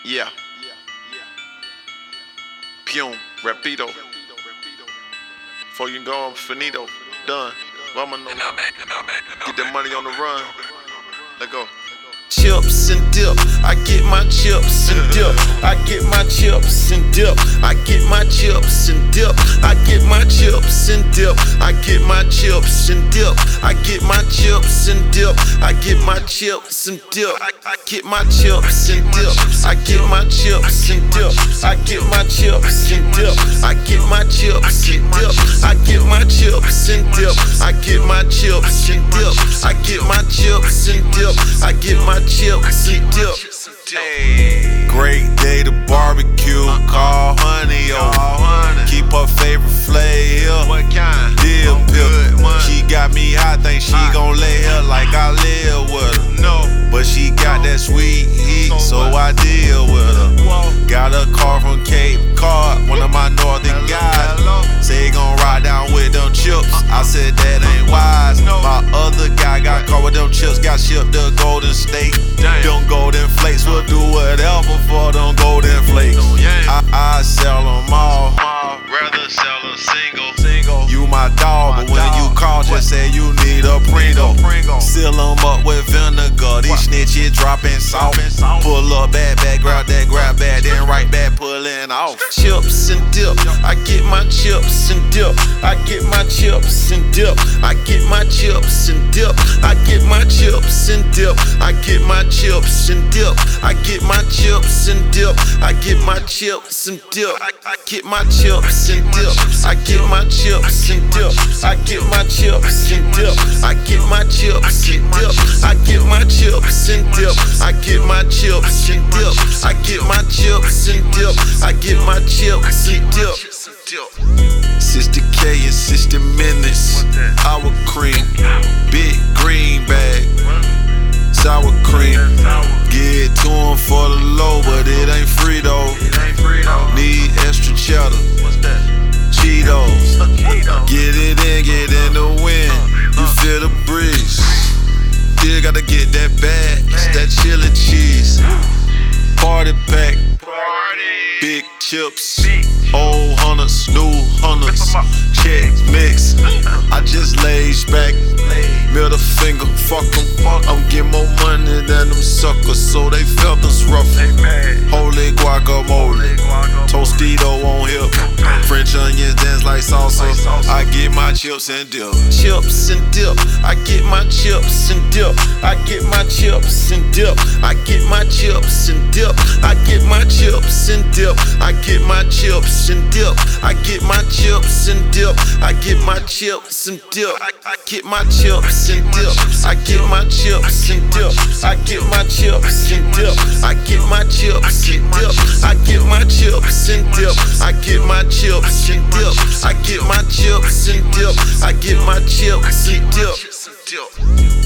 Yeah. Pum, Rapido. Before you go, I'm finito. Done. Vámonos. Get that money on the run. Let go. Chips and dip, I get my chips and dip. I get my chips and dip. I get my chips and dip. I get my chips and dip. I get my chips and dip. I get my chips and dip. I get my chips and dip. I get my chips and dip. I get my chips and dip. I get my chips and dip. I get my chips and dip. I get my chips and dip. I get my chips and dip. I get my chips and dip. I get my chips and dip. Great day to barbecue. Call honey on. Keep her favorite flavor. What kind? Deal pill. She got me hot, think she gon' lay here like I live with her. No, but she got that sweet heat, so I deal with her. Got a car from Cape Cod, one of my northern guys. Say he gon' ride down with them chips. I said that ain't wise. My other guy got caught with them chips, got shipped to Golden State. Them golden flakes will do whatever for them golden flakes. I sell them all, rather sell a single. You my dog, but when you call, just say you need a Pringle. Seal them up with vinegar, these snitches dropping salt. Pull up bad, grab that, then right back pulling off. Chips and dip, I get my chips and dip. I get my chips and dip. I get my chips and dip. I get my chips and dip. I get my chips and dip. I get my chips and dip. I get my chips and dip. I get my chips and dip. I get my chips and dip. I get my chips and dip. I get my chips and dip. I get my chips and dip. I get my chips and dip. I get my chips and dip. I get my chips and dip. 60K in 60 minutes. Our cream, big green bag, sour cream. Get to 'em for the low, but it ain't free though. Need extra cheddar, Cheetos. Get it in, get in the wind. You feel the breeze. Still gotta get that bag, it's that chili cheese. Party pack, big chips, old hunters, new hunters, check mix. I just laid back, middle finger, fuck 'em. I'm getting more money than them suckers, so they felt us rough. Holy guacamole, Tostito on hip, French onions dance like salsa. I get my chips and dip. Chips and dip, I get my chips and dip. I get my chips and dip. I get my chips and dip. I get my chips and dip. I get my chips and dip. I get my chips and dip. I get my chips and dip. I get my chips and dip. I get my chips and dip. I get my chips and dip. I get my chips and dip. I get my chips and dip. I get my chips and dip. I get my chips and dip. I get my chips and dip.